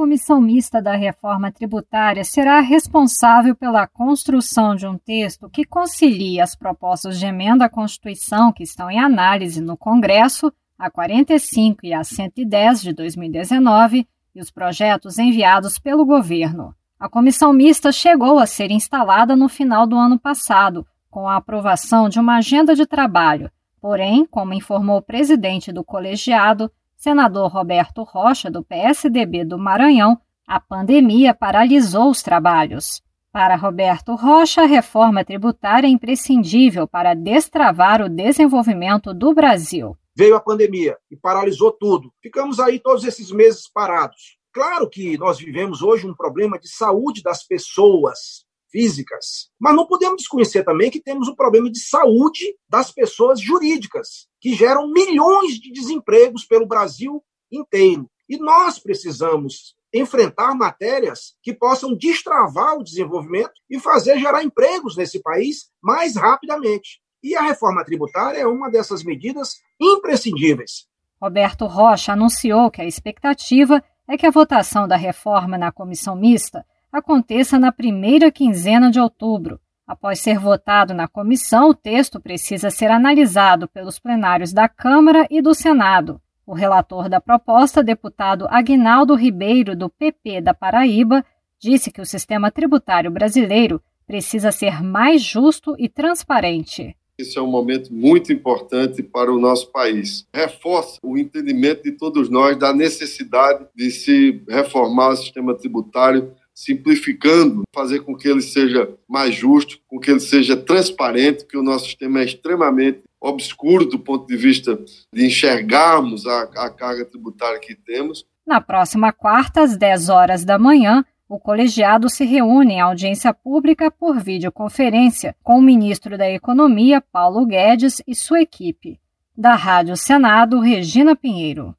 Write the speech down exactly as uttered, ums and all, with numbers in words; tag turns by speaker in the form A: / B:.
A: comissão mista da reforma tributária será responsável pela construção de um texto que concilie as propostas de emenda à Constituição que estão em análise no Congresso, a quarenta e cinco e a cento e dez de dois mil e dezenove, e os projetos enviados pelo governo. A comissão mista chegou a ser instalada no final do ano passado, com a aprovação de uma agenda de trabalho. Porém, como informou o presidente do colegiado, senador Roberto Rocha, do P S D B do Maranhão, a pandemia paralisou os trabalhos. Para Roberto Rocha, a reforma tributária é imprescindível para destravar o desenvolvimento do Brasil.
B: Veio a pandemia e paralisou tudo. Ficamos aí todos esses meses parados. Claro que nós vivemos hoje um problema de saúde das pessoas físicas, mas não podemos desconhecer também que temos um problema de saúde das pessoas jurídicas, que geram milhões de desempregos pelo Brasil inteiro. E nós precisamos enfrentar matérias que possam destravar o desenvolvimento e fazer gerar empregos nesse país mais rapidamente. E a reforma tributária é uma dessas medidas imprescindíveis.
A: Roberto Rocha anunciou que a expectativa é que a votação da reforma na comissão mista aconteça na primeira quinzena de outubro. Após ser votado na comissão, o texto precisa ser analisado pelos plenários da Câmara e do Senado. O relator da proposta, deputado Aguinaldo Ribeiro, do P P da Paraíba, disse que o sistema tributário brasileiro precisa ser mais justo e transparente.
C: Esse é um momento muito importante para o nosso país. Reforça o entendimento de todos nós da necessidade de se reformar o sistema tributário, simplificando, fazer com que ele seja mais justo, com que ele seja transparente, que o nosso sistema é extremamente obscuro do ponto de vista de enxergarmos a, a carga tributária que temos.
A: Na próxima quarta, às dez horas da manhã, o colegiado se reúne em audiência pública por videoconferência com o ministro da Economia, Paulo Guedes, e sua equipe. Da Rádio Senado, Regina Pinheiro.